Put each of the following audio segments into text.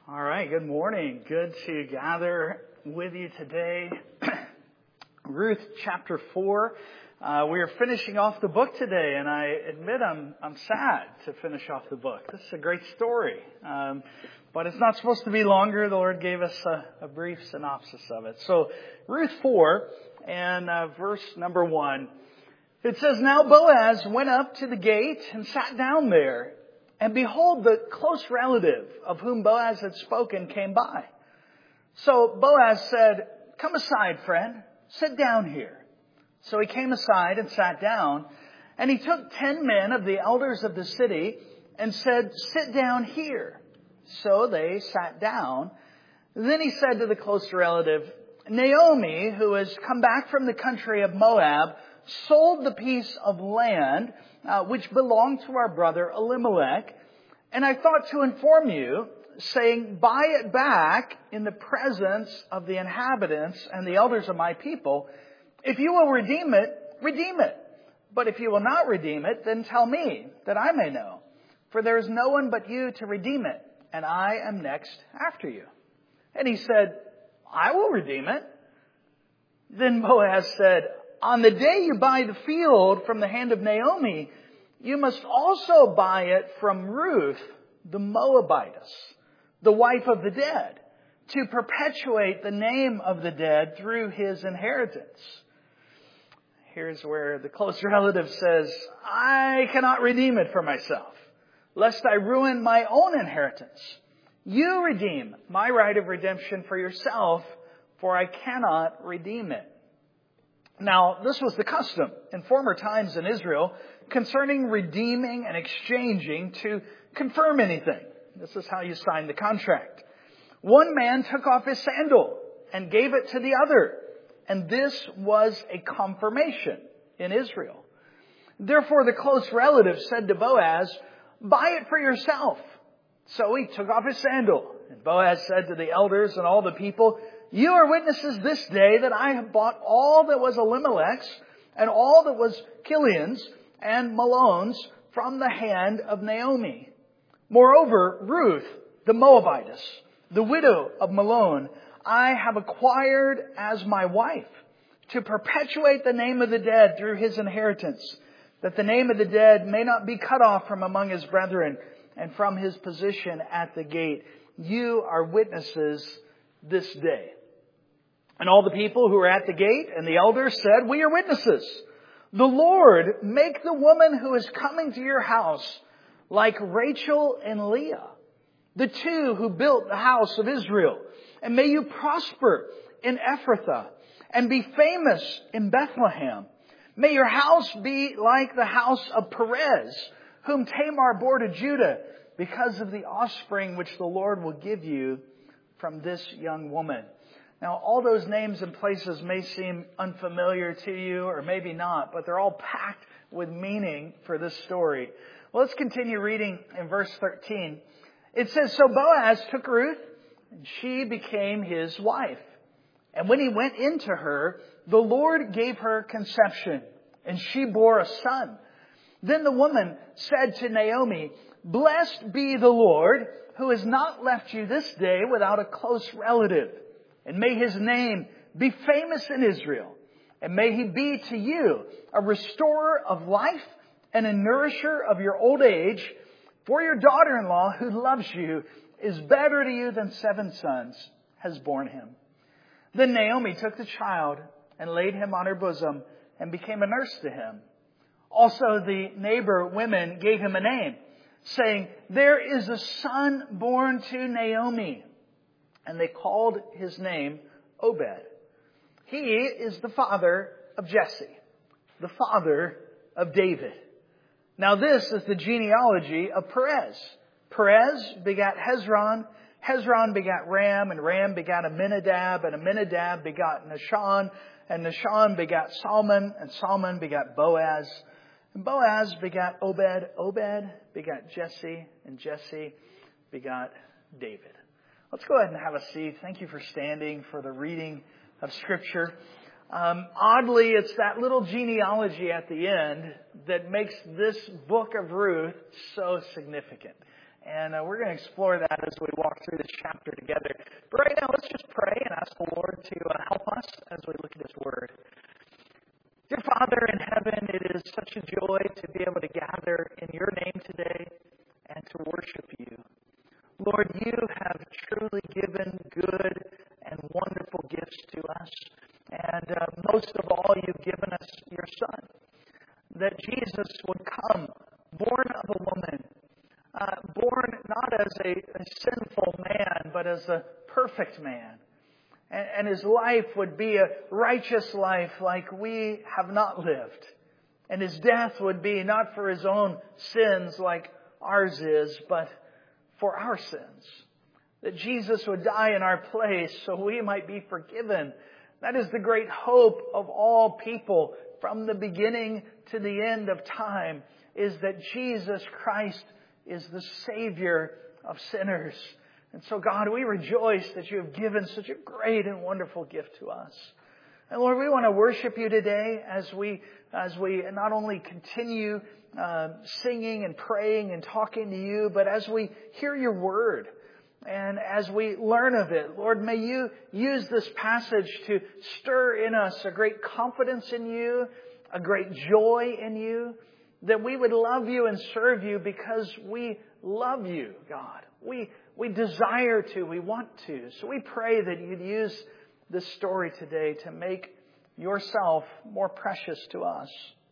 All right, good morning. Good to gather with you today. Ruth chapter 4. We are finishing off the book today, and I admit I'm sad to finish off the book. This is a great story, but it's not supposed to be longer. The Lord gave us a brief synopsis of it. So Ruth 4 and verse number 1. It says, "Now Boaz went up to the gate and sat down there. And behold, the close relative of whom Boaz had spoken came by. So Boaz said, 'Come aside, friend, sit down here.' So he came aside and sat down. And he took 10 men of the elders of the city and said, 'Sit down here.' So they sat down. Then he said to the close relative, 'Naomi, who has come back from the country of Moab, sold the piece of land which belonged to our brother Elimelech. And I thought to inform you, saying, buy it back in the presence of the inhabitants and the elders of my people. If you will redeem it, redeem it. But if you will not redeem it, then tell me, that I may know. For there is no one but you to redeem it, and I am next after you.' And he said, 'I will redeem it.' Then Boaz said, 'On the day you buy the field from the hand of Naomi, you must also buy it from Ruth, the Moabitess, the wife of the dead, to perpetuate the name of the dead through his inheritance.' Here's where the close relative says, 'I cannot redeem it for myself, lest I ruin my own inheritance. You redeem my right of redemption for yourself, for I cannot redeem it.' Now, this was the custom in former times in Israel concerning redeeming and exchanging to confirm anything. This is how you sign the contract. One man took off his sandal and gave it to the other, and this was a confirmation in Israel. Therefore, the close relative said to Boaz, 'Buy it for yourself.' So he took off his sandal, and Boaz said to the elders and all the people, 'You are witnesses this day that I have bought all that was Elimelech's and all that was Kilion's and Mahlon's from the hand of Naomi. Moreover, Ruth, the Moabitess, the widow of Mahlon, I have acquired as my wife to perpetuate the name of the dead through his inheritance, that the name of the dead may not be cut off from among his brethren and from his position at the gate. You are witnesses this day.' And all the people who were at the gate and the elders said, 'We are witnesses. The Lord make the woman who is coming to your house like Rachel and Leah, the two who built the house of Israel. And may you prosper in Ephrathah and be famous in Bethlehem. May your house be like the house of Perez, whom Tamar bore to Judah, because of the offspring which the Lord will give you from this young woman.'" Now, all those names and places may seem unfamiliar to you, or maybe not, but they're all packed with meaning for this story. Well, let's continue reading in verse 13. It says, "So Boaz took Ruth, and she became his wife. And when he went into her, the Lord gave her conception, and she bore a son. Then the woman said to Naomi, 'Blessed be the Lord, who has not left you this day without a close relative. And may his name be famous in Israel. And may he be to you a restorer of life and a nourisher of your old age. For your daughter-in-law, who loves you, is better to you than 7 sons, has borne him.' Then Naomi took the child and laid him on her bosom and became a nurse to him. Also the neighbor women gave him a name, saying, 'There is a son born to Naomi.' And they called his name Obed. He is the father of Jesse, the father of David. Now this is the genealogy of Perez. Perez begat Hezron. Hezron begat Ram, and Ram begat Amminadab, and Amminadab begat Nahshon, and Nahshon begat Salmon, and Salmon begat Boaz. And Boaz begat Obed. Obed begat Jesse, and Jesse begat David." Let's go ahead and have a seat. Thank you for standing for the reading of Scripture. Oddly, it's that little genealogy at the end that makes this book of Ruth so significant. And we're going to explore that as we walk through this chapter together. But right now, let's just pray and ask the Lord to help us as we look at His Word. Dear Father in heaven, it is such a joy to be able to gather in Your name today and to worship You. Lord, You have truly given good and wonderful gifts to us. And most of all, You've given us Your Son. That Jesus would come, born of a woman, born not as a sinful man, but as a perfect man. And His life would be a righteous life like we have not lived. And His death would be not for His own sins like ours is, but for our sins. That Jesus would die in our place so we might be forgiven. That is the great hope of all people from the beginning to the end of time, is that Jesus Christ is the Savior of sinners. And so, God, we rejoice that You have given such a great and wonderful gift to us. And Lord, we want to worship You today as we not only continue singing and praying and talking to You, but as we hear Your Word and as we learn of it. Lord, may You use this passage to stir in us a great confidence in You, a great joy in You, that we would love You and serve You because we love You, God. We desire to, we want to. So we pray that You'd use this story today to make Yourself more precious to us.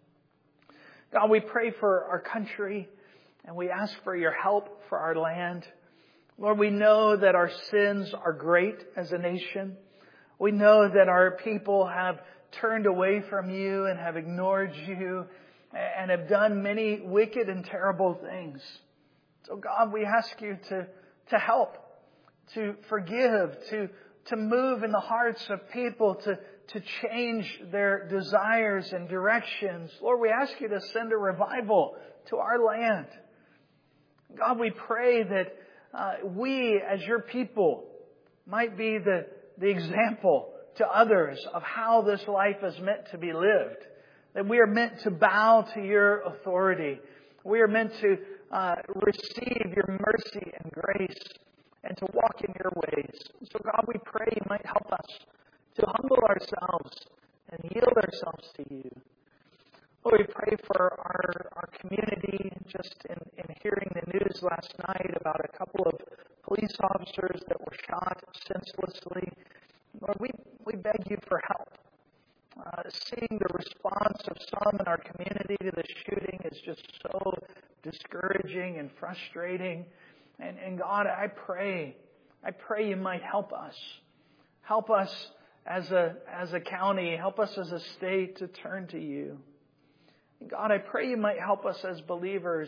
God, we pray for our country and we ask for Your help for our land. Lord, we know that our sins are great as a nation. We know that our people have turned away from You and have ignored You and have done many wicked and terrible things. So God, we ask You to help, to forgive, to move in the hearts of people, to change their desires and directions. Lord, we ask You to send a revival to our land. God, we pray that we as Your people might be the example to others of how this life is meant to be lived. That we are meant to bow to Your authority. We are meant to receive Your mercy and grace and to walk in Your ways. So God, we pray You might help us to humble ourselves and yield ourselves to You. Lord, we pray for our community, just in hearing the news last night about a couple of police officers that were shot senselessly. Lord, we beg You for help. Seeing the response of some in our community to the shooting is just so discouraging and frustrating. And God, I pray You might help us. Help us as a county. Help us as a state to turn to You. And God, I pray You might help us as believers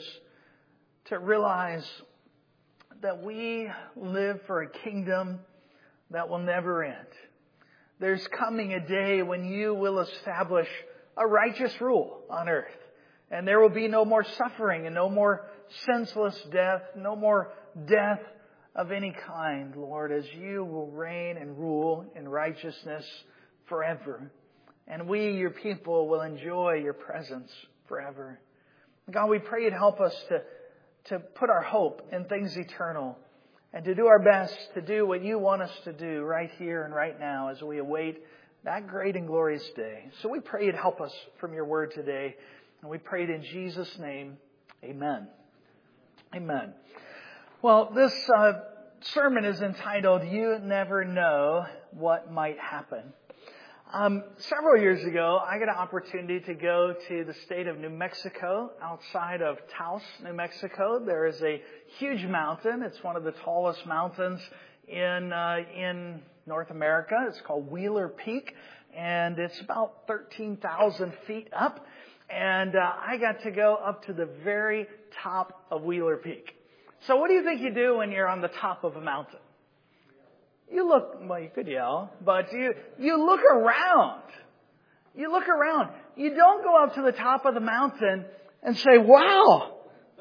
to realize that we live for a kingdom that will never end. There's coming a day when You will establish a righteous rule on earth. And there will be no more suffering and no more senseless death, no more death of any kind, Lord, as You will reign and rule in righteousness forever. And we, Your people, will enjoy Your presence forever. God, we pray You'd help us to put our hope in things eternal and to do our best to do what You want us to do right here and right now as we await that great and glorious day. So we pray You'd help us from Your Word today. And we pray it in Jesus' name. Amen. Amen. Well, this sermon is entitled, You Never Know What Might Happen. Several years ago, I got an opportunity to go to the state of New Mexico, outside of Taos, New Mexico. There is a huge mountain. It's one of the tallest mountains in North America. It's called Wheeler Peak, and it's about 13,000 feet up. And I got to go up to the very top of Wheeler Peak. So what do you think you do when you're on the top of a mountain? You look, well, you could yell, but you look around. You look around. You don't go up to the top of the mountain and say, wow,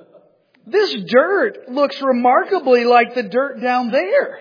this dirt looks remarkably like the dirt down there.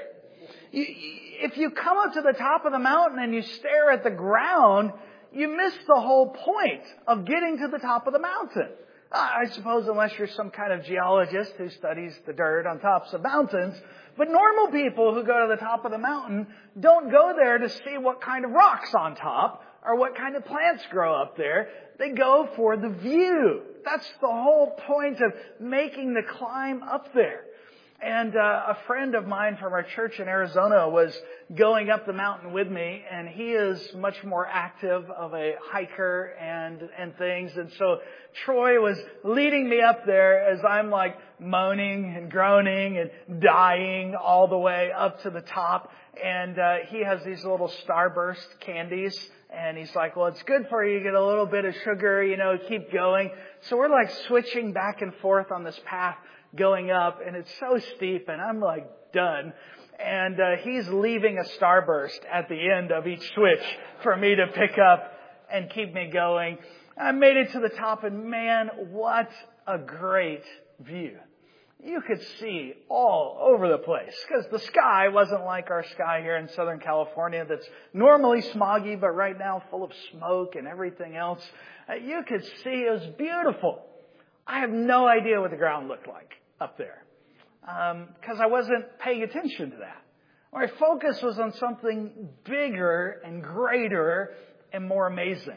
If you come up to the top of the mountain and you stare at the ground, you miss the whole point of getting to the top of the mountain. I suppose unless you're some kind of geologist who studies the dirt on tops of mountains. But normal people who go to the top of the mountain don't go there to see what kind of rocks on top or what kind of plants grow up there. They go for the view. That's the whole point of making the climb up there. And a friend of mine from our church in Arizona was going up the mountain with me, and he is much more active of a hiker and things. And so Troy was leading me up there as I'm like moaning and groaning and dying all the way up to the top. And he has these little Starburst candies. And he's like, well, it's good for you. You get a little bit of sugar, keep going. So we're like switching back and forth on this path going up, and it's so steep, and I'm like done. And he's leaving a Starburst at the end of each switch for me to pick up and keep me going. I made it to the top, and man, what a great view. You could see all over the place because the sky wasn't like our sky here in Southern California that's normally smoggy, but right now full of smoke and everything else. You could see it was beautiful. I have no idea what the ground looked like up there because I wasn't paying attention to that. My focus was on something bigger and greater and more amazing.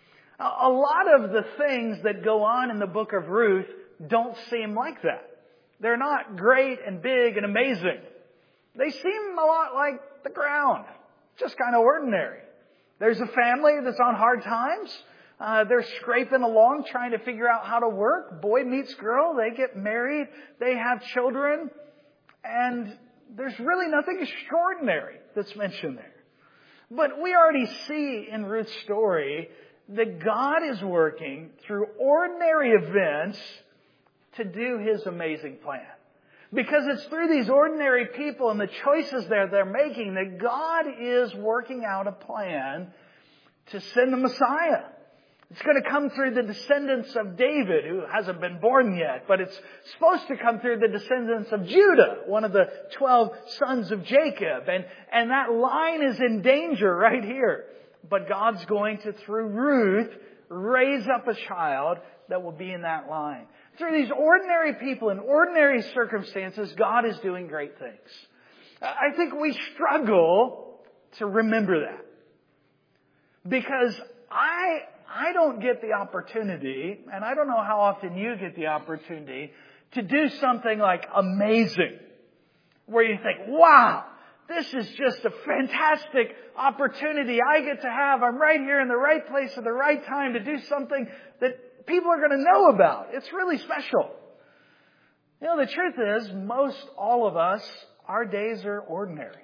A lot of the things that go on in the book of Ruth don't seem like that. They're not great and big and amazing. They seem a lot like the ground, just kind of ordinary. There's a family that's on hard times. They're scraping along, trying to figure out how to work. Boy meets girl. They get married. They have children. And there's really nothing extraordinary that's mentioned there. But we already see in Ruth's story that God is working through ordinary events to do His amazing plan. Because it's through these ordinary people and the choices they're making that God is working out a plan to send the Messiah. It's going to come through the descendants of David, who hasn't been born yet, but it's supposed to come through the descendants of Judah, one of the 12 sons of Jacob. And that line is in danger right here. But God's going to, through Ruth, raise up a child that will be in that line. Through these ordinary people in ordinary circumstances, God is doing great things. I think we struggle to remember that. Because I don't get the opportunity, and I don't know how often you get the opportunity, to do something like amazing. Where you think, wow, this is just a fantastic opportunity I get to have. I'm right here in the right place at the right time to do something that people are going to know about. It's really special. The truth is, most all of us, our days are ordinary.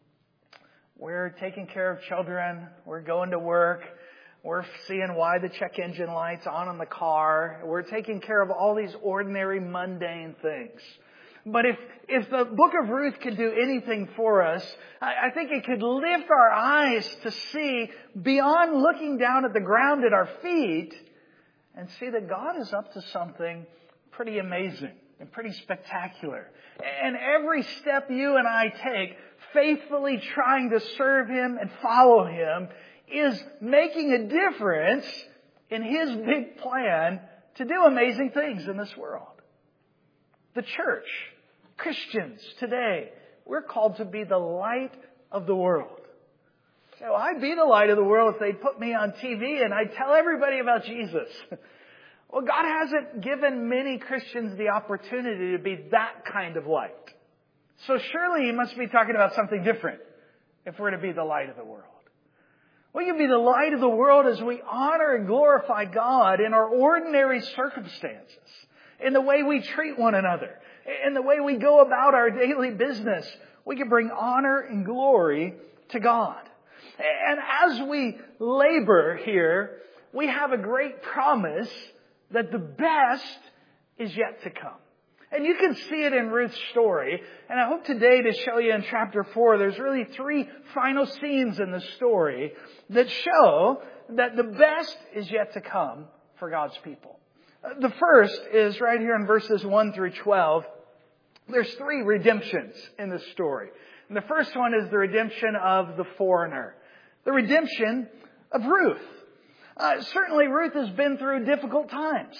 We're taking care of children. We're going to work. We're seeing why the check engine light's on the car. We're taking care of all these ordinary, mundane things. But if the book of Ruth could do anything for us, I think it could lift our eyes to see beyond looking down at the ground at our feet and see that God is up to something pretty amazing and pretty spectacular. And every step you and I take, faithfully trying to serve Him and follow Him, is making a difference in His big plan to do amazing things in this world. The church, Christians today, we're called to be the light of the world. So I'd be the light of the world if they'd put me on TV and I'd tell everybody about Jesus. Well, God hasn't given many Christians the opportunity to be that kind of light. So surely He must be talking about something different if we're to be the light of the world. We can be the light of the world as we honor and glorify God in our ordinary circumstances, in the way we treat one another, in the way we go about our daily business. We can bring honor and glory to God. And as we labor here, we have a great promise that the best is yet to come. And you can see it in Ruth's story. And I hope today to show you in chapter 4, there's really 3 final scenes in the story that show that the best is yet to come for God's people. The first is right here in verses 1 through 12. There's 3 redemptions in this story. And the first one is the redemption of the foreigner. The redemption of Ruth. Certainly Ruth has been through difficult times.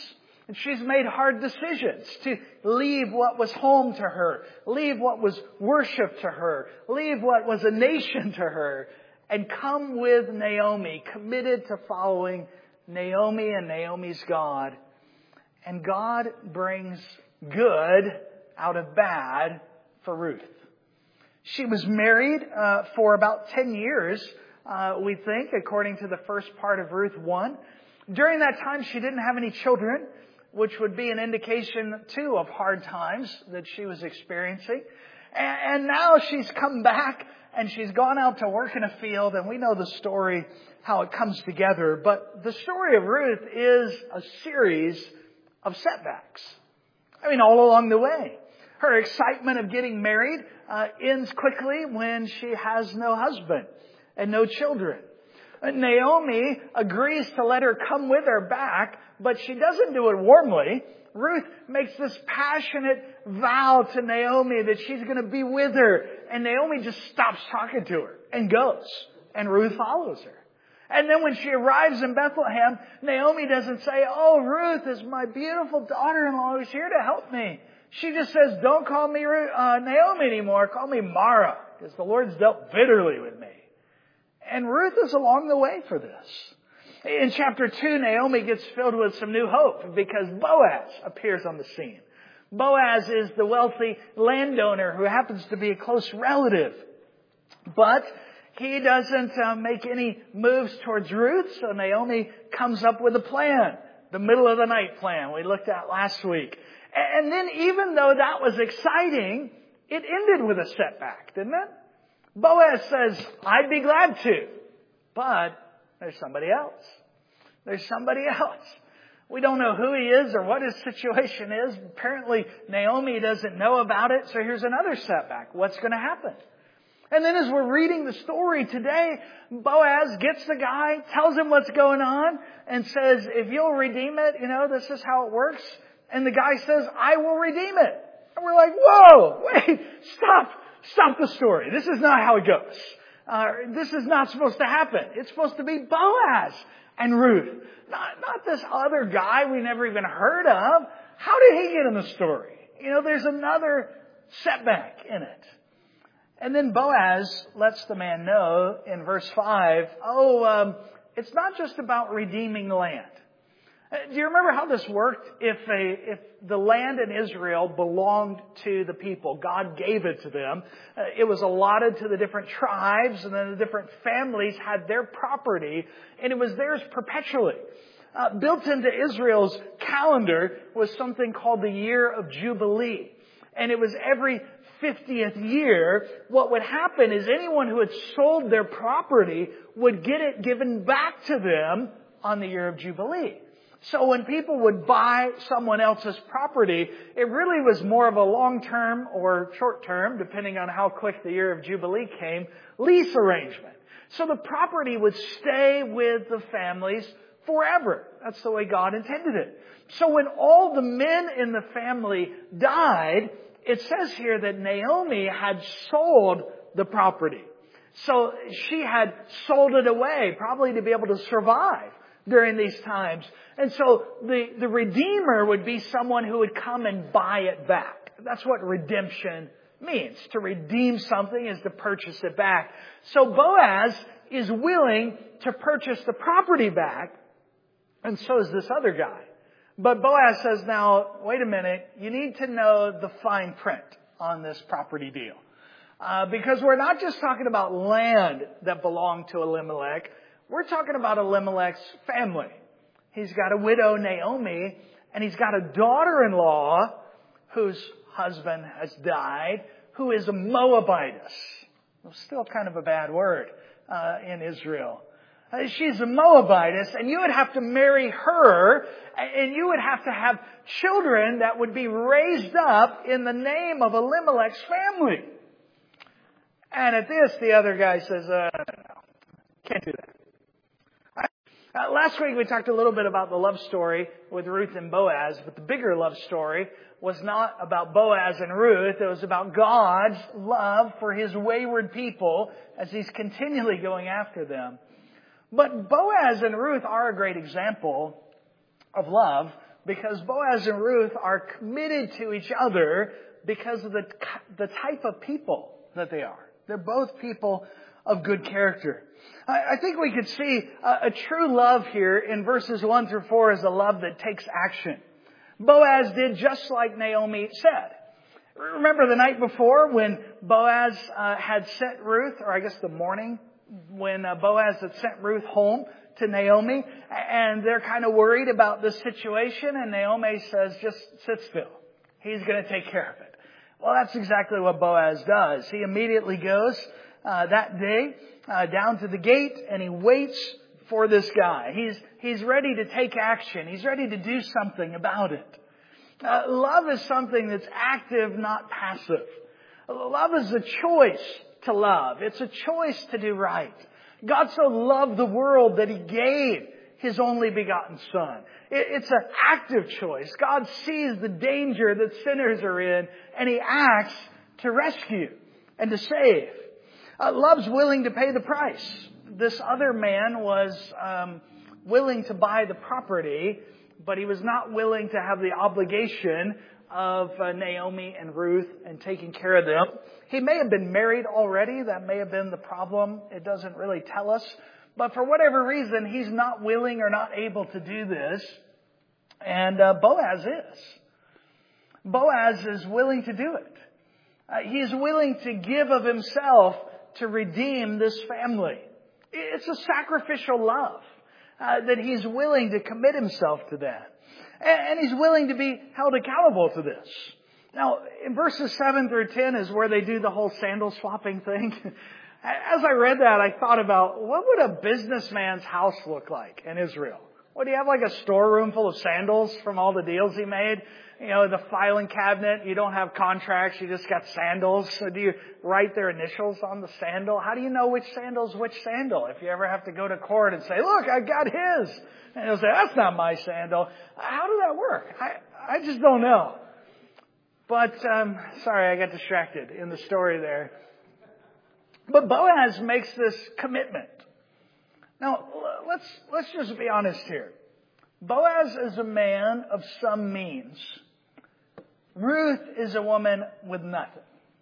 And she's made hard decisions to leave what was home to her, leave what was worship to her, leave what was a nation to her, and come with Naomi, committed to following Naomi and Naomi's God. And God brings good out of bad for Ruth. She was married for about 10 years, we think, according to the first part of Ruth 1. During that time, she didn't have any children, which would be an indication, too, of hard times that she was experiencing. And now she's come back and she's gone out to work in a field, and we know the story, how it comes together. But the story of Ruth is a series of setbacks. I mean, all along the way. Her excitement of getting married ends quickly when she has no husband and no children. Naomi agrees to let her come with her back, but she doesn't do it warmly. Ruth makes this passionate vow to Naomi that she's going to be with her. And Naomi just stops talking to her and goes. And Ruth follows her. And then when she arrives in Bethlehem, Naomi doesn't say, "Oh, Ruth is my beautiful daughter-in-law who's here to help me." She just says, "Don't call me Naomi anymore. Call me Mara, because the Lord's dealt bitterly with me." And Ruth is along the way for this. In chapter 2, Naomi gets filled with some new hope because Boaz appears on the scene. Boaz is the wealthy landowner who happens to be a close relative. But he doesn't make any moves towards Ruth, so Naomi comes up with a plan. The middle of the night plan we looked at last week. And then even though that was exciting, it ended with a setback, didn't it? Boaz says, "I'd be glad to, but there's somebody else. There's somebody else." We don't know who he is or what his situation is. Apparently, Naomi doesn't know about it, so here's another setback. What's going to happen? And then as we're reading the story today, Boaz gets the guy, tells him what's going on, and says, "If you'll redeem it, this is how it works." And the guy says, "I will redeem it." And we're like, "Whoa, wait, stop the story. This is not how it goes. This is not supposed to happen. It's supposed to be Boaz and Ruth. Not this other guy we never even heard of. How did he get in the story?" There's another setback in it. And then Boaz lets the man know in verse 5, it's not just about redeeming the land. Do you remember how this worked? If the land in Israel belonged to the people, God gave it to them. It was allotted to the different tribes, and then the different families had their property, and it was theirs perpetually. Built into Israel's calendar was something called the year of Jubilee. And it was every 50th year. What would happen is anyone who had sold their property would get it given back to them on the year of Jubilee. So when people would buy someone else's property, it really was more of a long-term or short-term, depending on how quick the year of Jubilee came, lease arrangement. So the property would stay with the families forever. That's the way God intended it. So when all the men in the family died, it says here that Naomi had sold the property. So she had sold it away, probably to be able to survive during these times. And so the Redeemer would be someone who would come and buy it back. That's what redemption means. To redeem something is to purchase it back. So Boaz is willing to purchase the property back, and so is this other guy. But Boaz says, "Now, wait a minute, you need to know the fine print on this property deal. Because we're not just talking about land that belonged to Elimelech. We're talking about Elimelech's family. He's got a widow, Naomi, and he's got a daughter-in-law whose husband has died, who is a Moabitess." Still kind of a bad word in Israel. She's a Moabitess, and you would have to marry her, and you would have to have children that would be raised up in the name of Elimelech's family. And at this, the other guy says, "No, can't do that." Last week we talked a little bit about the love story with Ruth and Boaz, but the bigger love story was not about Boaz and Ruth. It was about God's love for His wayward people as He's continually going after them. But Boaz and Ruth are a great example of love because Boaz and Ruth are committed to each other because of the type of people that they are. They're both people of good character. I think we could see a true love here in verses 1 through 4 as a love that takes action. Boaz did just like Naomi said. Remember the night before when Boaz had sent Ruth, or I guess the morning when Boaz had sent Ruth home to Naomi, and they're kind of worried about this situation, and Naomi says, just sit still. He's going to take care of it. Well, that's exactly what Boaz does. He immediately goes that day down to the gate, and he waits for this guy. He's ready to take action. He's ready to do something about it. Love is something that's active, not passive. Love is a choice to love. It's a choice to do right. God so loved the world that He gave His only begotten Son. It's an active choice. God sees the danger that sinners are in, and He acts to rescue and to save. Love's willing to pay the price. This other man was willing to buy the property, but he was not willing to have the obligation of Naomi and Ruth and taking care of them. He may have been married already. That may have been the problem. It doesn't really tell us. But for whatever reason, he's not willing or not able to do this. And Boaz is. Boaz is willing to do it. He's willing to give of himself to redeem this family. It's a sacrificial love that he's willing to commit himself to that. And he's willing to be held accountable to this. Now, in verses 7 through 10 is where they do the whole sandal swapping thing. As I read that, I thought about, what would a businessman's house look like in Israel? Would he have like a storeroom full of sandals from all the deals he made? You know, the filing cabinet, you don't have contracts, you just got sandals. So do you write their initials on the sandal? How do you know which sandal's which sandal? If you ever have to go to court and say, look, I got his. And he'll say, that's not my sandal. How does that work? I just don't know. But, sorry, I got distracted in the story there. But Boaz makes this commitment. Now, let's just be honest here. Boaz is a man of some means. Ruth is a woman with nothing.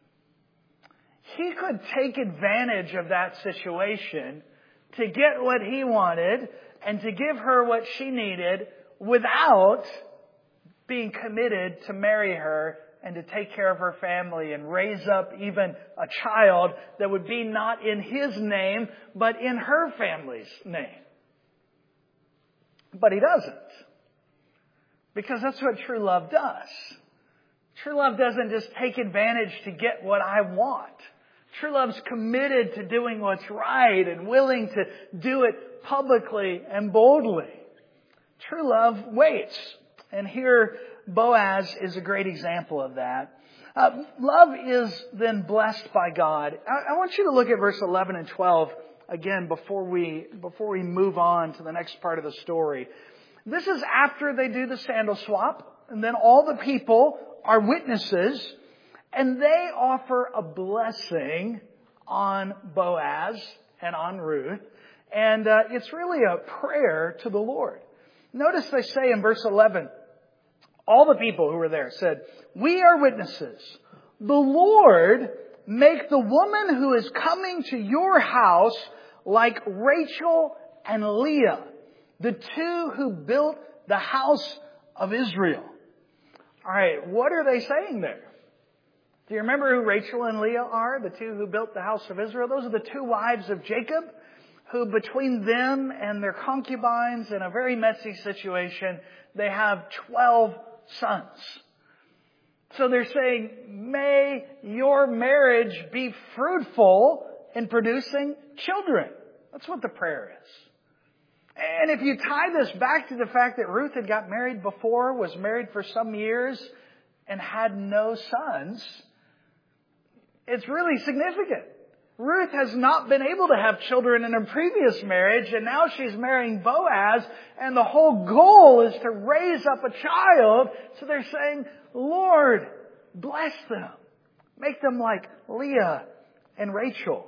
He could take advantage of that situation to get what he wanted and to give her what she needed without being committed to marry her and to take care of her family and raise up even a child that would be not in his name, but in her family's name. But he doesn't. Because that's what true love does. True love doesn't just take advantage to get what I want. True love's committed to doing what's right and willing to do it publicly and boldly. True love waits. And here Boaz is a great example of that. Love is then blessed by God. I want you to look at verse 11 and 12 again before we move on to the next part of the story. This is after they do the sandal swap, and then all the people are witnesses, and they offer a blessing on Boaz and on Ruth, and it's really a prayer to the Lord. Notice they say in verse 11, all the people who were there said, "We are witnesses. The Lord make the woman who is coming to your house like Rachel and Leah, the two who built the house of Israel." All right, what are they saying there? Do you remember who Rachel and Leah are, the two who built the house of Israel? Those are the two wives of Jacob, who between them and their concubines in a very messy situation, they have 12 sons. So they're saying, may your marriage be fruitful in producing children. That's what the prayer is. And if you tie this back to the fact that Ruth had got married before, was married for some years, and had no sons, it's really significant. Ruth has not been able to have children in her previous marriage, and now she's marrying Boaz, and the whole goal is to raise up a child. So they're saying, Lord, bless them. Make them like Leah and Rachel.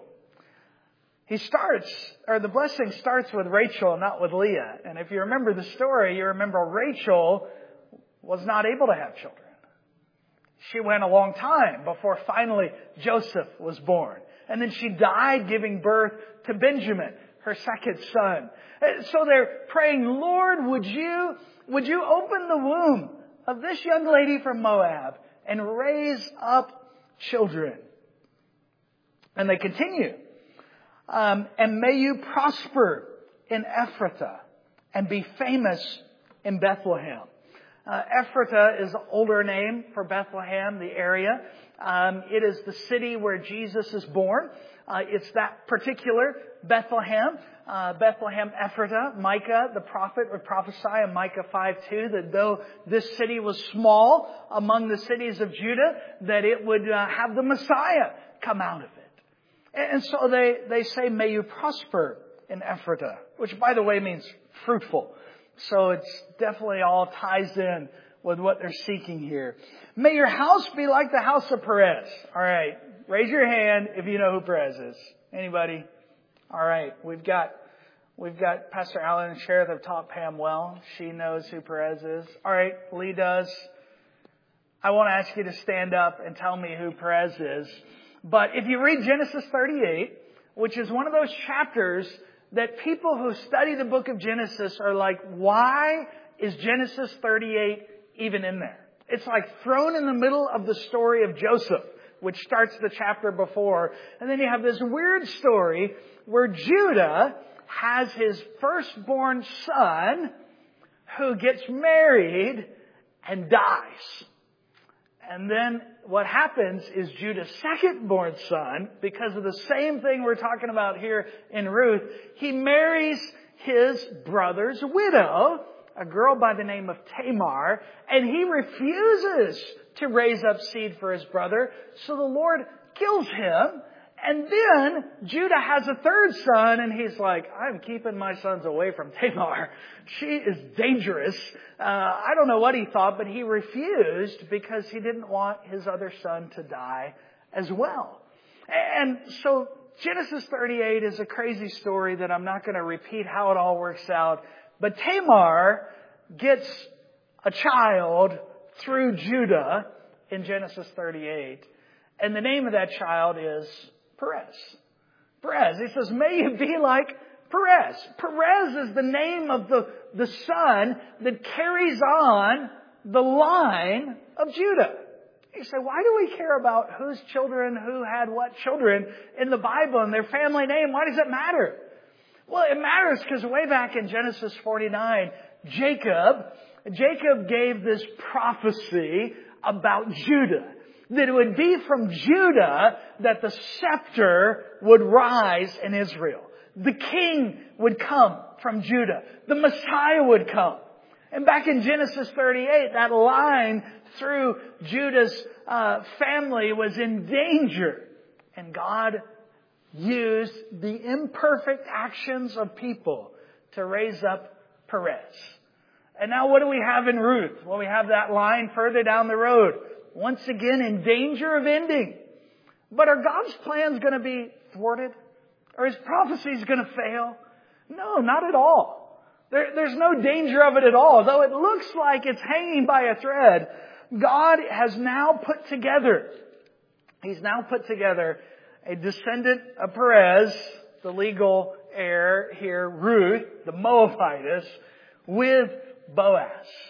The blessing starts with Rachel, not with Leah. And if you remember the story, you remember Rachel was not able to have children. She went a long time before finally Joseph was born. And then she died giving birth to Benjamin, her second son. So they're praying, Lord, would you open the womb of this young lady from Moab and raise up children? And they continue. And may you prosper in Ephrathah and be famous in Bethlehem. Ephrathah is an older name for Bethlehem, the area. It is the city where Jesus is born. It's that particular Bethlehem. Bethlehem Ephrathah. Micah, the prophet, would prophesy in Micah 5:2 that though this city was small among the cities of Judah, that it would have the Messiah come out of it. And so they say, may you prosper in Ephrathah, which by the way means fruitful. So it's definitely all ties in with what they're seeking here. May your house be like the house of Perez. All right. Raise your hand if you know who Perez is. Anybody? All right. We've got Pastor Allen and Sheriff have taught Pam well. She knows who Perez is. All right. Lee does. I want to ask you to stand up and tell me who Perez is. But if you read Genesis 38, which is one of those chapters that people who study the book of Genesis are like, why is Genesis 38 even in there? It's like thrown in the middle of the story of Joseph, which starts the chapter before. And then you have this weird story where Judah has his firstborn son who gets married and dies. And then what happens is Judah's second-born son, because of the same thing we're talking about here in Ruth, he marries his brother's widow, a girl by the name of Tamar, and he refuses to raise up seed for his brother, so the Lord kills him. And then Judah has a third son, and he's like, I'm keeping my sons away from Tamar. She is dangerous. I don't know what he thought, but he refused because he didn't want his other son to die as well. And so Genesis 38 is a crazy story that I'm not going to repeat how it all works out. But Tamar gets a child through Judah in Genesis 38. And the name of that child is Perez. Perez. He says, may you be like Perez. Perez is the name of the son that carries on the line of Judah. You say, why do we care about whose children, who had what children in the Bible and their family name? Why does it matter? Well, it matters because way back in Genesis 49, Jacob gave this prophecy about Judah. That it would be from Judah that the scepter would rise in Israel. The king would come from Judah. The Messiah would come. And back in Genesis 38, that line through Judah's family was in danger. And God used the imperfect actions of people to raise up Perez. And now what do we have in Ruth? Well, we have that line further down the road. Once again in danger of ending. But are God's plans going to be thwarted? Are His prophecies going to fail? No, not at all. There's no danger of it at all. Though it looks like it's hanging by a thread, God has now put together, He's now put together a descendant of Perez, the legal heir here, Ruth, the Moabitess, with Boaz.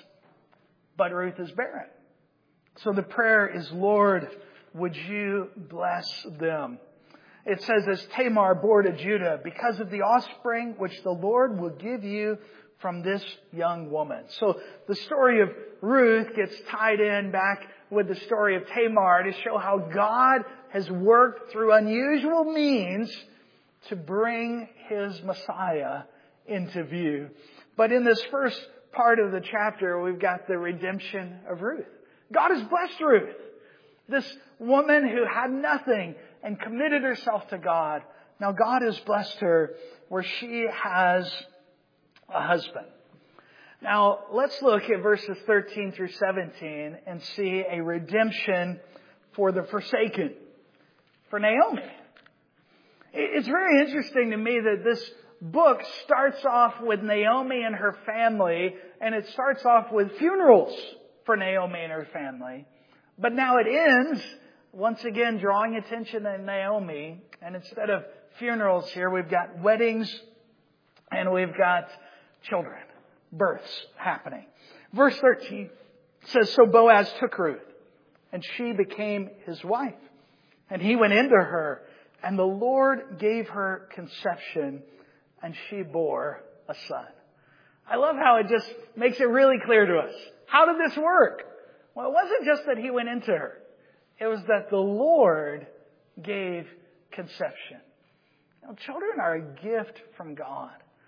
But Ruth is barren. So the prayer is, Lord, would you bless them? It says, as Tamar bore to Judah, because of the offspring which the Lord will give you from this young woman. So the story of Ruth gets tied in back with the story of Tamar to show how God has worked through unusual means to bring His Messiah into view. But in this first part of the chapter, we've got the redemption of Ruth. God has blessed Ruth, this woman who had nothing and committed herself to God. Now God has blessed her where she has a husband. Now let's look at verses 13 through 17 and see a redemption for the forsaken, for Naomi. It's very interesting to me that this book starts off with Naomi and her family, and it starts off with funerals. for Naomi and her family. But now it ends, once again, drawing attention to Naomi. And instead of funerals here, we've got weddings and we've got children, births happening. Verse 13 says, so Boaz took Ruth, and she became his wife. And he went into her, and the Lord gave her conception, and she bore a son. I love how it just makes it really clear to us. How did this work? Well, it wasn't just that he went into her. It was that the Lord gave conception. Now, children are a gift from God.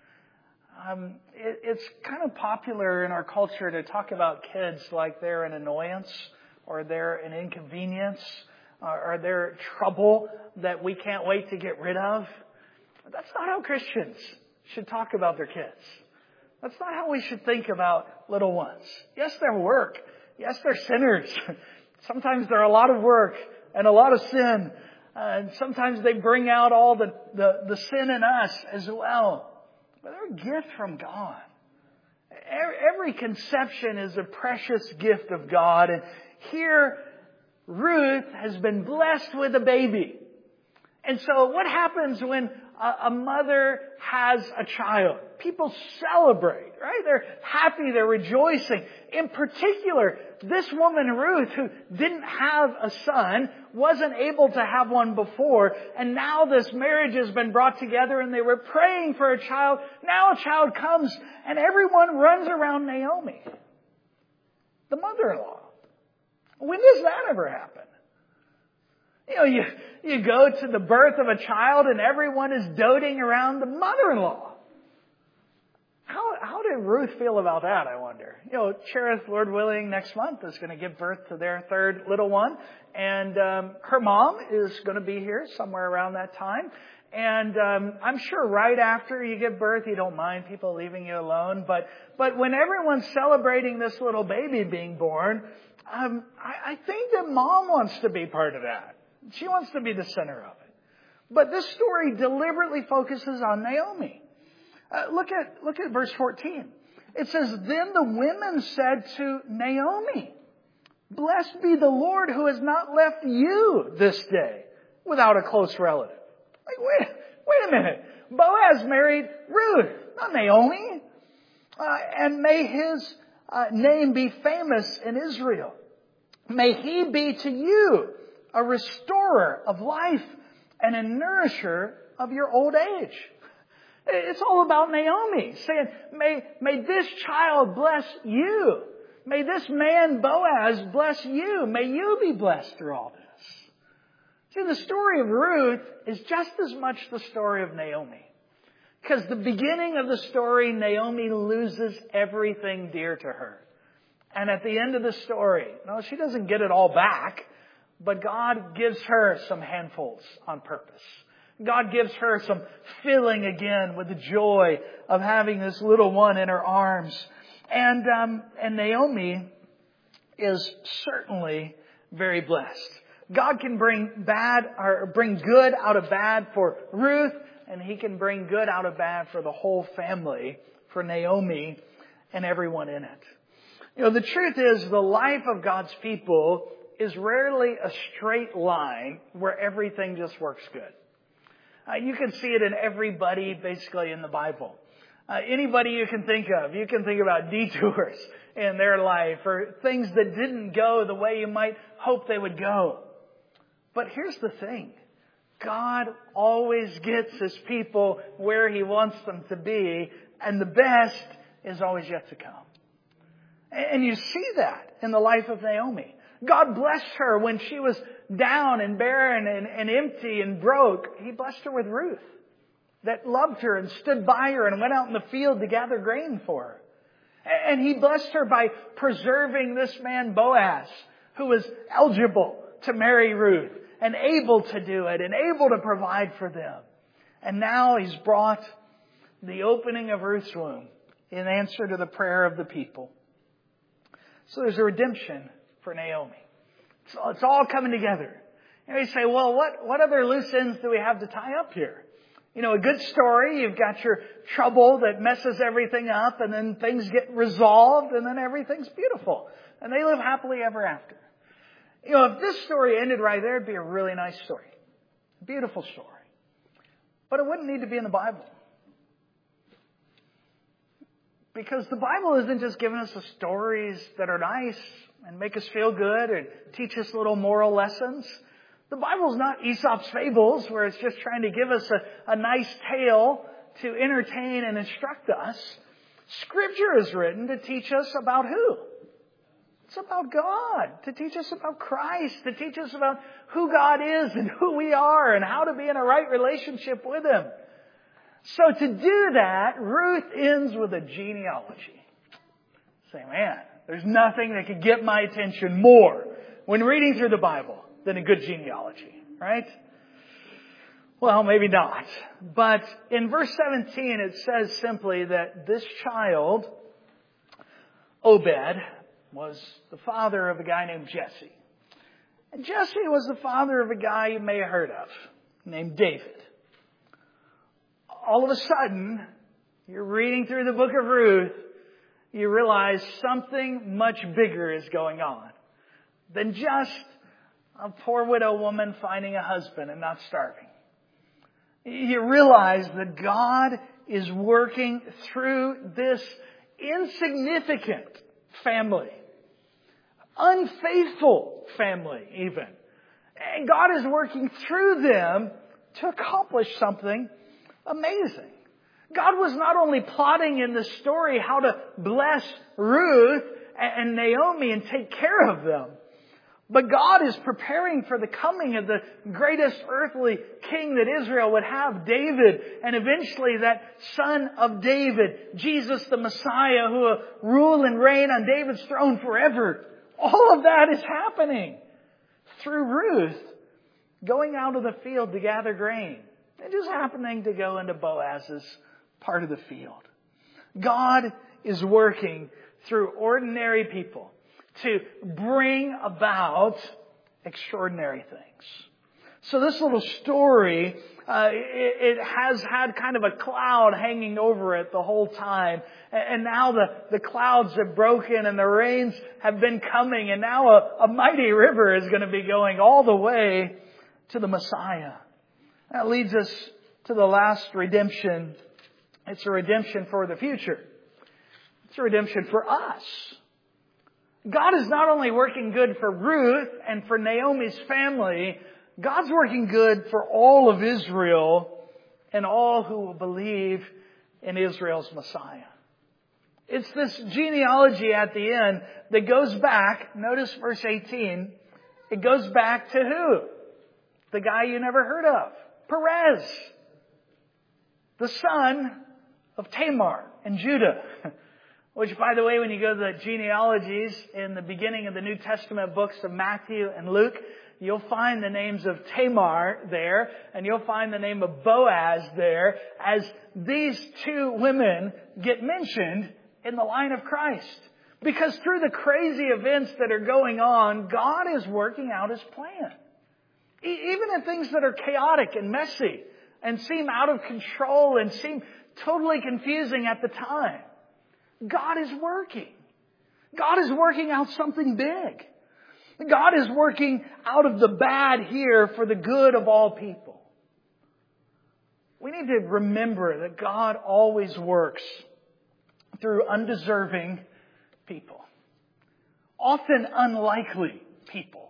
It's kind of popular in our culture to talk about kids like they're an annoyance or they're an inconvenience or they're trouble that we can't wait to get rid of. But that's not how Christians should talk about their kids. That's not how we should think about little ones. Yes, they're work. Yes, they're sinners. Sometimes they're a lot of work and a lot of sin. And sometimes they bring out all the sin in us as well. But they're a gift from God. Every conception is a precious gift of God. And here, Ruth has been blessed with a baby. And so what happens when a mother has a child? People celebrate, right? They're happy, they're rejoicing. In particular, this woman Ruth, who didn't have a son, wasn't able to have one before, and now this marriage has been brought together and they were praying for a child. Now a child comes and everyone runs around Naomi, the mother-in-law. When does that ever happen? You know, you go to the birth of a child and everyone is doting around the mother-in-law. How did Ruth feel about that, I wonder? You know, Cherith, Lord willing, next month is going to give birth to their third little one. And her mom is going to be here somewhere around that time. And I'm sure right after you give birth, you don't mind people leaving you alone. But when everyone's celebrating this little baby being born, I think that mom wants to be part of that. She wants to be the center of it. But this story deliberately focuses on Naomi. Look at verse 14. It says, then the women said to Naomi, blessed be the Lord who has not left you this day without a close relative. Like, wait a minute. Boaz married Ruth, not Naomi. And may his name be famous in Israel. May he be to you a restorer of life and a nourisher of your old age. It's all about Naomi saying, may this child bless you. May this man Boaz bless you. May you be blessed through all this. See, the story of Ruth is just as much the story of Naomi. Because the beginning of the story, Naomi loses everything dear to her. And at the end of the story, no, she doesn't get it all back, but God gives her some handfuls on purpose. God gives her some filling again with the joy of having this little one in her arms. And Naomi is certainly very blessed. God can bring good out of bad for Ruth, and He can bring good out of bad for the whole family, for Naomi and everyone in it. You know, the truth is the life of God's people is rarely a straight line where everything just works good. You can see it in everybody basically in the Bible. Anybody you can think of. You can think about detours in their life or things that didn't go the way you might hope they would go. But here's the thing. God always gets His people where He wants them to be, and the best is always yet to come. And you see that in the life of Naomi. God blessed her when she was down and barren and empty and broke. He blessed her with Ruth that loved her and stood by her and went out in the field to gather grain for her. And He blessed her by preserving this man Boaz, who was eligible to marry Ruth and able to do it and able to provide for them. And now He's brought the opening of Ruth's womb in answer to the prayer of the people. So there's a redemption for Naomi. So it's all coming together. And you say, well, what other loose ends do we have to tie up here? A good story, you've got your trouble that messes everything up, and then things get resolved, and then everything's beautiful. And they live happily ever after. If this story ended right there, it'd be a really nice story. Beautiful story. But it wouldn't need to be in the Bible. Because the Bible isn't just giving us the stories that are nice and make us feel good and teach us little moral lessons. The Bible's not Aesop's fables where it's just trying to give us a nice tale to entertain and instruct us. Scripture is written to teach us about who? It's about God, to teach us about Christ, to teach us about who God is and who we are and how to be in a right relationship with Him. So to do that, Ruth ends with a genealogy. Say, man, there's nothing that could get my attention more when reading through the Bible than a good genealogy, right? Well, maybe not. But in verse 17, it says simply that this child, Obed, was the father of a guy named Jesse. And Jesse was the father of a guy you may have heard of, named David. All of a sudden, you're reading through the book of Ruth, you realize something much bigger is going on than just a poor widow woman finding a husband and not starving. You realize that God is working through this insignificant family, unfaithful family even. And God is working through them to accomplish something amazing. God was not only plotting in this story how to bless Ruth and Naomi and take care of them, but God is preparing for the coming of the greatest earthly king that Israel would have, David, and eventually that son of David, Jesus the Messiah, who will rule and reign on David's throne forever. All of that is happening through Ruth going out of the field to gather grain and just happening to go into Boaz's part of the field. God is working through ordinary people to bring about extraordinary things. So this little story, it has had kind of a cloud hanging over it the whole time. And now the clouds have broken and the rains have been coming. And now a mighty river is going to be going all the way to the Messiah. That leads us to the last redemption. It's a redemption for the future. It's a redemption for us. God is not only working good for Ruth and for Naomi's family, God's working good for all of Israel and all who will believe in Israel's Messiah. It's this genealogy at the end that goes back, notice verse 18, it goes back to who? The guy you never heard of, Perez, the son of Tamar and Judah. Which, by the way, when you go to the genealogies in the beginning of the New Testament books of Matthew and Luke, you'll find the names of Tamar there, and you'll find the name of Boaz there, as these two women get mentioned in the line of Christ. Because through the crazy events that are going on, God is working out His plan. Even in things that are chaotic and messy, and seem out of control, and seem totally confusing at the time. God is working. God is working out something big. God is working out of the bad here for the good of all people. We need to remember that God always works through undeserving people. Often unlikely people.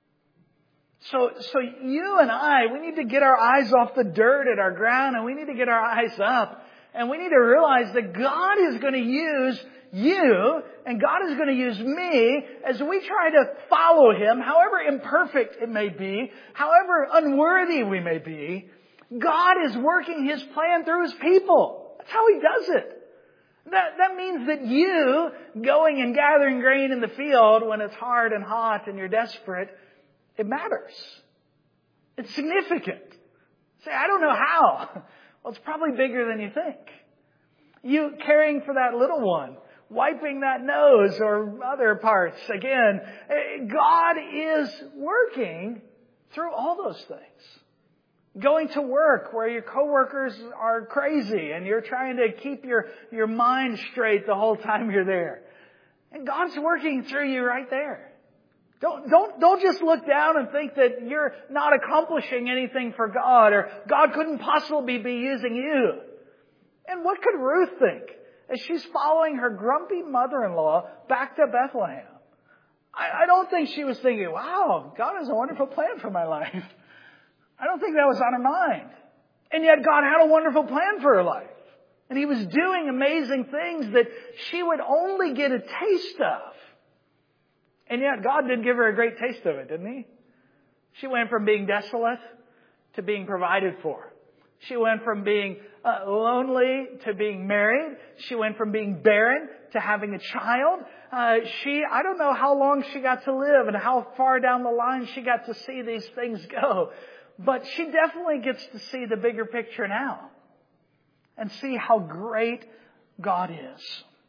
So you and I, we need to get our eyes off the dirt at our ground, and we need to get our eyes up. And we need to realize that God is going to use you and God is going to use me as we try to follow Him, however imperfect it may be, however unworthy we may be. God is working His plan through His people. That's how He does it. That means that you going and gathering grain in the field when it's hard and hot and you're desperate, it matters. It's significant. Say, I don't know how. Well, it's probably bigger than you think. You caring for that little one, wiping that nose or other parts. Again, God is working through all those things. Going to work where your coworkers are crazy and you're trying to keep your mind straight the whole time you're there. And God's working through you right there. Don't just look down and think that you're not accomplishing anything for God or God couldn't possibly be using you. And what could Ruth think as she's following her grumpy mother-in-law back to Bethlehem? I don't think she was thinking, wow, God has a wonderful plan for my life. I don't think that was on her mind. And yet God had a wonderful plan for her life. And He was doing amazing things that she would only get a taste of. And yet God did give her a great taste of it, didn't He? She went from being desolate to being provided for. She went from being lonely to being married. She went from being barren to having a child. I don't know how long she got to live and how far down the line she got to see these things go. But she definitely gets to see the bigger picture now and see how great God is.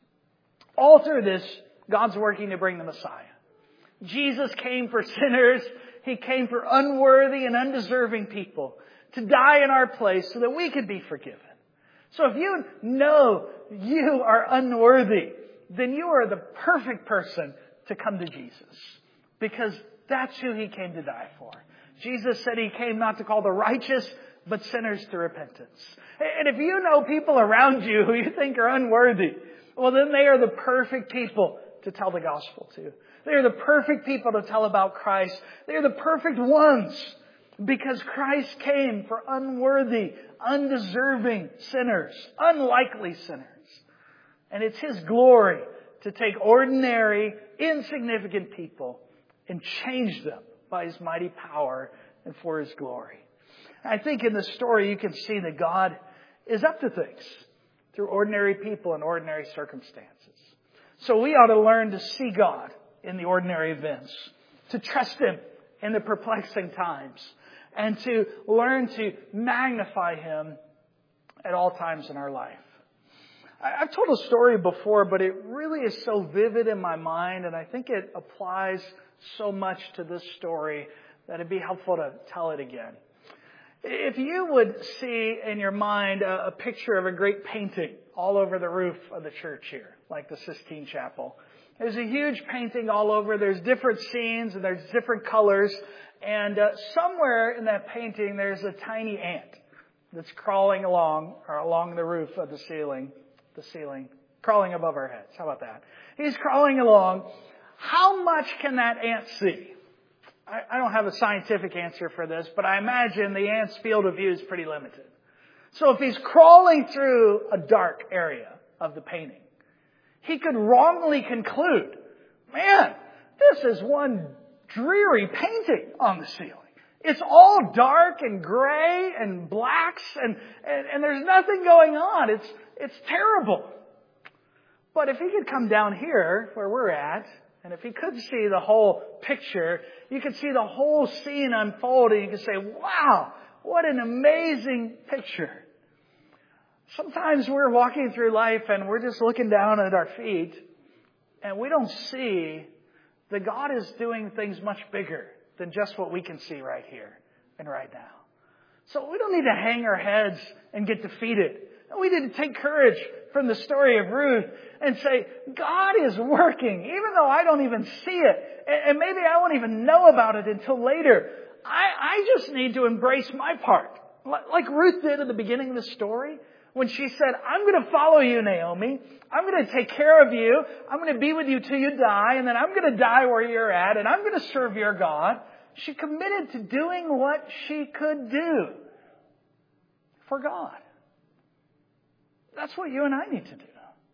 All through this, God's working to bring the Messiah. Jesus came for sinners. He came for unworthy and undeserving people to die in our place so that we could be forgiven. So if you know you are unworthy, then you are the perfect person to come to Jesus, because that's who He came to die for. Jesus said He came not to call the righteous, but sinners to repentance. And if you know people around you who you think are unworthy, well, then they are the perfect people to tell the gospel to. They are the perfect people to tell about Christ. They are the perfect ones, because Christ came for unworthy, undeserving sinners, unlikely sinners. And it's His glory to take ordinary, insignificant people and change them by His mighty power and for His glory. I think in this story you can see that God is up to things through ordinary people and ordinary circumstances. So we ought to learn to see God in the ordinary events, to trust Him in the perplexing times, and to learn to magnify Him at all times in our life. I've told a story before, but it really is so vivid in my mind, and I think it applies so much to this story that it'd be helpful to tell it again. If you would see in your mind a picture of a great painting all over the roof of the church here, like the Sistine Chapel. There's a huge painting all over. There's different scenes and there's different colors. And somewhere in that painting there's a tiny ant that's crawling along the roof of the ceiling, crawling above our heads. How about that? He's crawling along. How much can that ant see? I don't have a scientific answer for this, but I imagine the ant's field of view is pretty limited. So if he's crawling through a dark area of the painting, he could wrongly conclude, man, this is one dreary painting on the ceiling. It's all dark and gray and blacks and there's nothing going on. It's terrible. But if he could come down here where we're at, and if he could see the whole picture, you could see the whole scene unfold and you could say, wow, what an amazing picture. Sometimes we're walking through life and we're just looking down at our feet and we don't see that God is doing things much bigger than just what we can see right here and right now. So we don't need to hang our heads and get defeated. We need to take courage from the story of Ruth and say, God is working, even though I don't even see it. And maybe I won't even know about it until later. I just need to embrace my part. Like Ruth did at the beginning of the story, when she said, I'm going to follow you, Naomi. I'm going to take care of you. I'm going to be with you till you die. And then I'm going to die where you're at. And I'm going to serve your God. She committed to doing what she could do for God. That's what you and I need to do.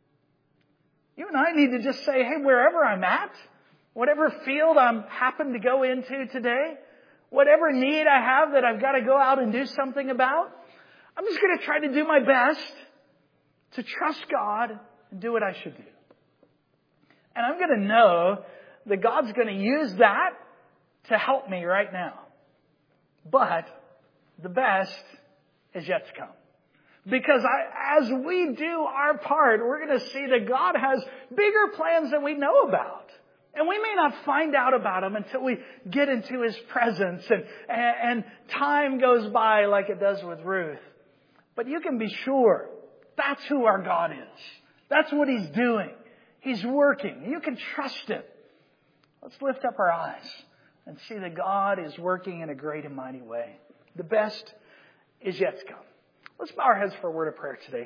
You and I need to just say, hey, wherever I'm at, whatever field I'm happen to go into today, whatever need I have that I've got to go out and do something about, I'm just going to try to do my best to trust God and do what I should do. And I'm going to know that God's going to use that to help me right now. But the best is yet to come. Because as we do our part, we're going to see that God has bigger plans than we know about. And we may not find out about Him until we get into His presence and time goes by like it does with Ruth. But you can be sure that's who our God is. That's what He's doing. He's working. You can trust Him. Let's lift up our eyes and see that God is working in a great and mighty way. The best is yet to come. Let's bow our heads for a word of prayer today.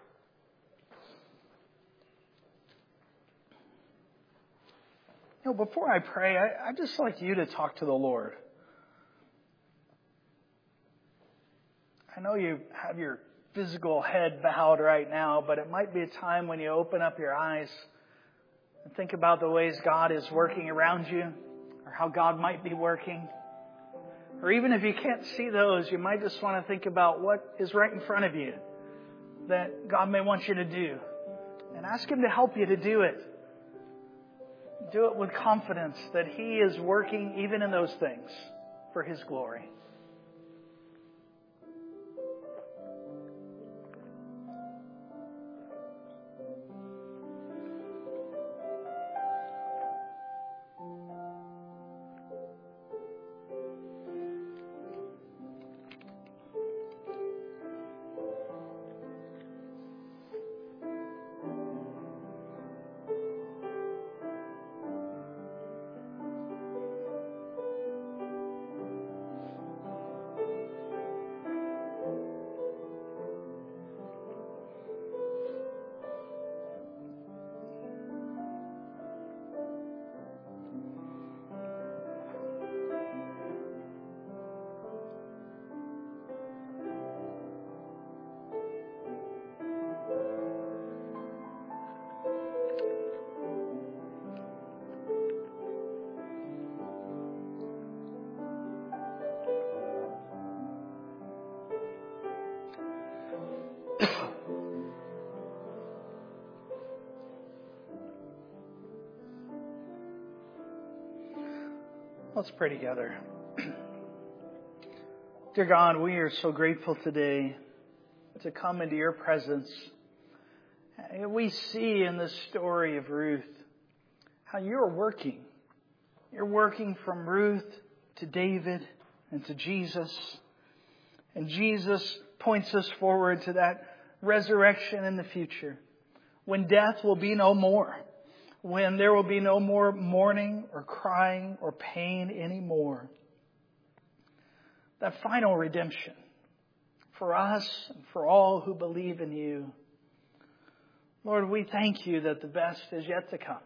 Before I pray, I'd just like you to talk to the Lord. I know you have your physical head bowed right now, but it might be a time when you open up your eyes and think about the ways God is working around you, or how God might be working. Or even if you can't see those, you might just want to think about what is right in front of you that God may want you to do. And ask Him to help you to do it. Do it with confidence that He is working even in those things for His glory. Let's pray together. Dear God, we are so grateful today to come into Your presence. We see in this story of Ruth how You're working. You're working from Ruth to David and to Jesus. And Jesus points us forward to that resurrection in the future, when death will be no more. When there will be no more mourning or crying or pain anymore. That final redemption for us and for all who believe in You. Lord, we thank You that the best is yet to come.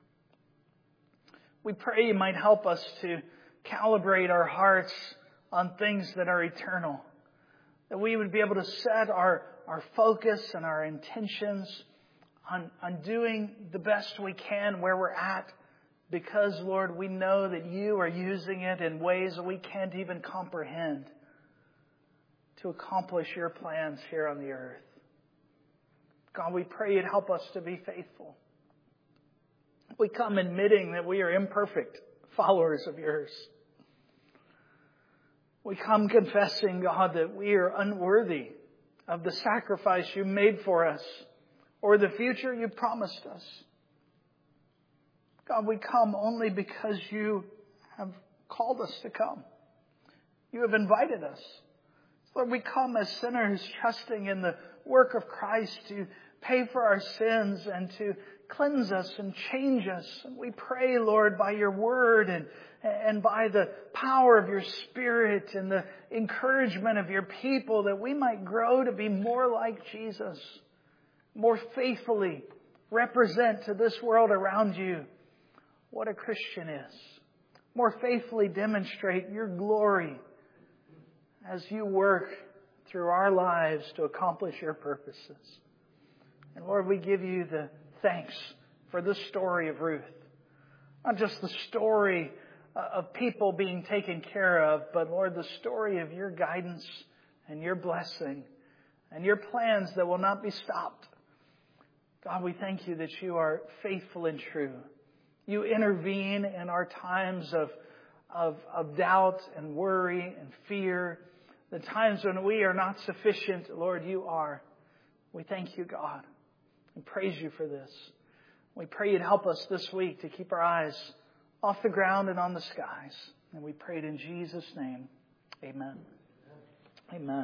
We pray You might help us to calibrate our hearts on things that are eternal. That we would be able to set our focus and our intentions on doing the best we can where we're at, because, Lord, we know that You are using it in ways that we can't even comprehend to accomplish Your plans here on the earth. God, we pray You'd help us to be faithful. We come admitting that we are imperfect followers of Yours. We come confessing, God, that we are unworthy of the sacrifice You made for us, or the future You promised us. God, we come only because You have called us to come. You have invited us. Lord, we come as sinners, trusting in the work of Christ to pay for our sins and to cleanse us and change us. And we pray, Lord, by Your word and by the power of Your Spirit and the encouragement of Your people, that we might grow to be more like Jesus, more faithfully represent to this world around You what a Christian is. More faithfully demonstrate Your glory as You work through our lives to accomplish Your purposes. And Lord, we give You the thanks for this story of Ruth. Not just the story of people being taken care of, but Lord, the story of Your guidance and Your blessing and Your plans that will not be stopped. God, we thank You that You are faithful and true. You intervene in our times of doubt and worry and fear. The times when we are not sufficient, Lord, You are. We thank You, God, and praise You for this. We pray you'd help us this week to keep our eyes off the ground and on the skies. And we pray it in Jesus' name. Amen. Amen.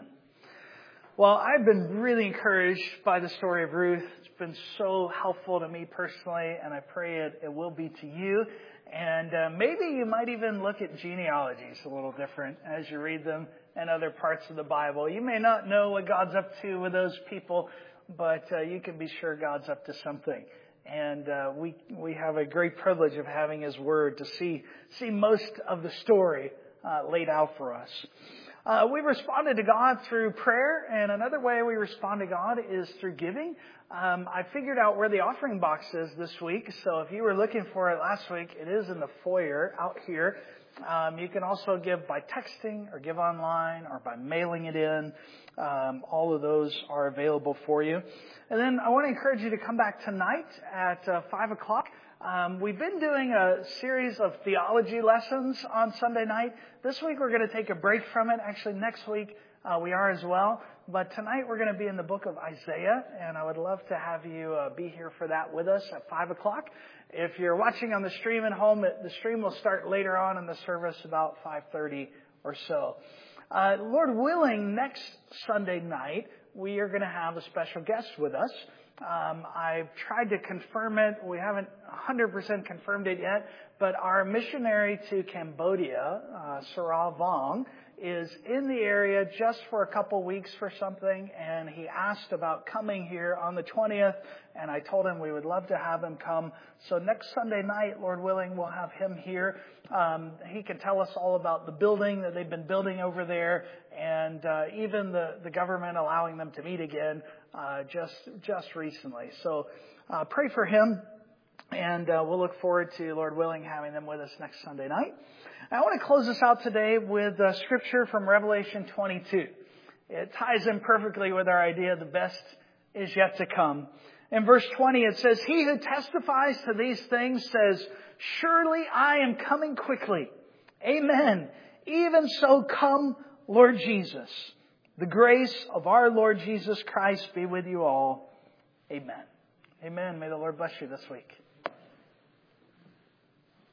Well, I've been really encouraged by the story of Ruth. It's been so helpful to me personally, and I pray it will be to you. And maybe you might even look at genealogies a little different as you read them in other parts of the Bible. You may not know what God's up to with those people, but you can be sure God's up to something. And we have a great privilege of having His Word to see most of the story laid out for us. We responded to God through prayer, and another way we respond to God is through giving. I figured out where the offering box is this week, so if you were looking for it last week, it is in the foyer out here. You can also give by texting or give online or by mailing it in. All of those are available for you. And then I want to encourage you to come back tonight at 5 o'clock. We've been doing a series of theology lessons on Sunday night. This week we're going to take a break from it. Actually, next week we are as well. But tonight we're going to be in the book of Isaiah, and I would love to have you be here for that with us at 5 o'clock. If you're watching on the stream at home, the stream will start later on in the service, about 5:30 or so. Lord willing, next Sunday night, we are going to have a special guest with us. I've tried to confirm it. We haven't 100% confirmed it yet, but our missionary to Cambodia, Sarah Vong, is in the area just for a couple weeks for something, and he asked about coming here on the 20th, and I told him we would love to have him come. So next Sunday night, Lord willing, we'll have him here. He can tell us all about the building that they've been building over there, and even the government allowing them to meet again just recently. So pray for him, and we'll look forward to, Lord willing, having them with us next Sunday night. I want to close this out today with scripture from Revelation 22. It ties in perfectly with our idea the best is yet to come. In verse 20 it says, "He who testifies to these things says, 'Surely I am coming quickly.' Amen. Even so come, Lord Jesus. The grace of our Lord Jesus Christ be with you all. Amen." Amen. May the Lord bless you this week.